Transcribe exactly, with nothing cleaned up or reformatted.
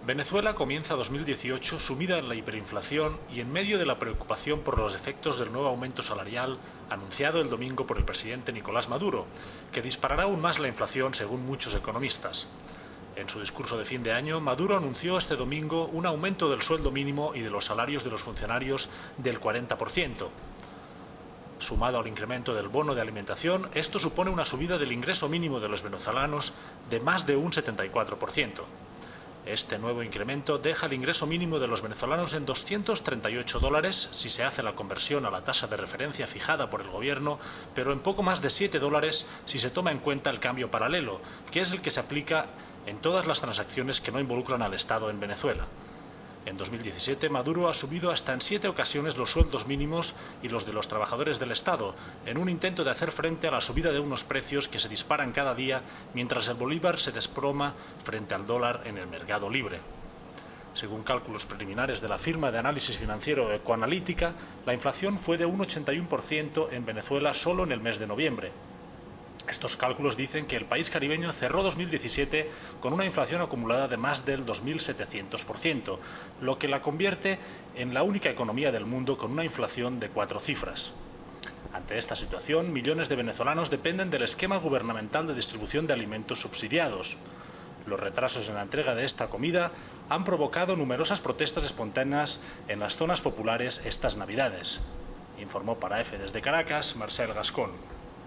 Venezuela comienza dos mil dieciocho sumida en la hiperinflación y en medio de la preocupación por los efectos del nuevo aumento salarial anunciado el domingo por el presidente Nicolás Maduro, que disparará aún más la inflación según muchos economistas. En su discurso de fin de año, Maduro anunció este domingo un aumento del sueldo mínimo y de los salarios de los funcionarios del cuarenta por ciento. Sumado al incremento del bono de alimentación, esto supone una subida del ingreso mínimo de los venezolanos de más de un setenta y cuatro por ciento. Este nuevo incremento deja el ingreso mínimo de los venezolanos en doscientos treinta y ocho dólares si se hace la conversión a la tasa de referencia fijada por el gobierno, pero en poco más de siete dólares si se toma en cuenta el cambio paralelo, que es el que se aplica en todas las transacciones que no involucran al Estado en Venezuela. En dos mil diecisiete, Maduro ha subido hasta en siete ocasiones los sueldos mínimos y los de los trabajadores del Estado, en un intento de hacer frente a la subida de unos precios que se disparan cada día mientras el bolívar se desploma frente al dólar en el mercado libre. Según cálculos preliminares de la firma de análisis financiero Ecoanalítica, la inflación fue de un ochenta y uno por ciento en Venezuela solo en el mes de noviembre. Estos cálculos dicen que el país caribeño cerró dos mil diecisiete con una inflación acumulada de más del dos mil setecientos por ciento, lo que la convierte en la única economía del mundo con una inflación de cuatro cifras. Ante esta situación, millones de venezolanos dependen del esquema gubernamental de distribución de alimentos subsidiados. Los retrasos en la entrega de esta comida han provocado numerosas protestas espontáneas en las zonas populares estas Navidades, informó para EFE desde Caracas Marcel Gascón.